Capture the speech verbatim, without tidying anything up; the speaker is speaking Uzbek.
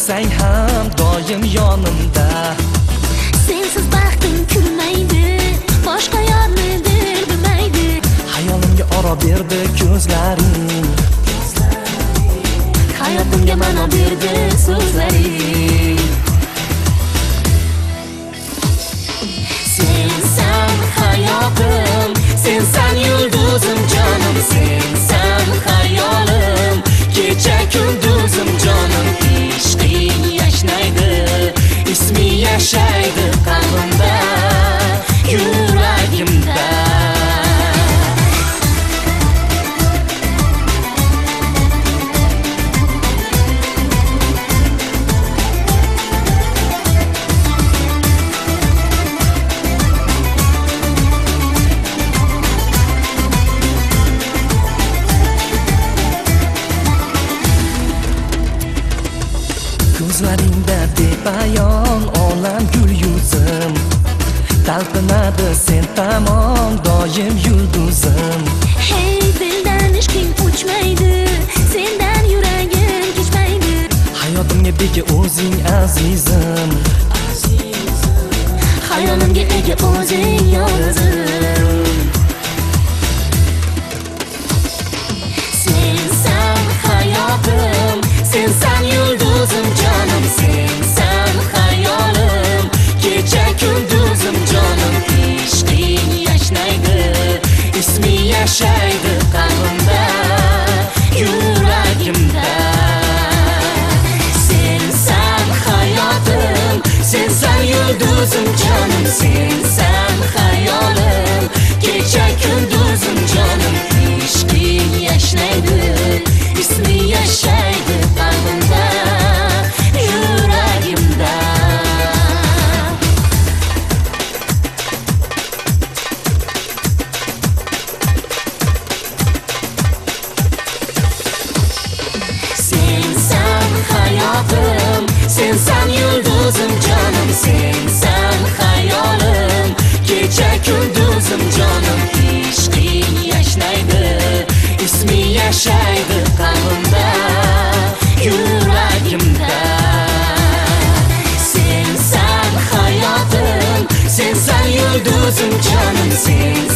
bo'lsang ham doim yonimda. Sensiz baxtim kulmaydi, boshqa yorni dil bilmaydi. Hayolimga oro berdi ko'zlaring, hayotimga ma'no berdi so'zlaring. Sensan hayotim, sensan yulduzim jonim, sensan hayolim, kecha kunduzim jonim. Ishqing yashnaydi, ismi yashaydi qalbimda, yuragimda. Ko'zlaringda bepayon olam gul yuzim, talpinadi sen tamom doim yulduzim. Hey dildan ishqing o'chmaydi, sendan yuragim kechmaydi. Hayotimga beka o'zing azizim, hayolimga ega o'zing yolg'izim. Sensan hayotim, sensan yulduzim jonim, sensan hayolim, kecha kunduzim jonim. Ishqing yashnaydi, ismi yashaydi qalbimda, yuragimda. Sensan hayotim, sensan yulduzim jonim, sensan hayolim, kecha kunduzim jonim. Ishqing yashnaydi, ismi yashaydi qalbimda, yuragimda. Sensan hayotim, sensan yulduzim jonim, sensan hayolim, kecha kunduzim jonim. Ishqing yashnaydi, ismi yashaydi qalbimda, yuragimda. Sensan hayotim, sensan yulduzim jonim, sensan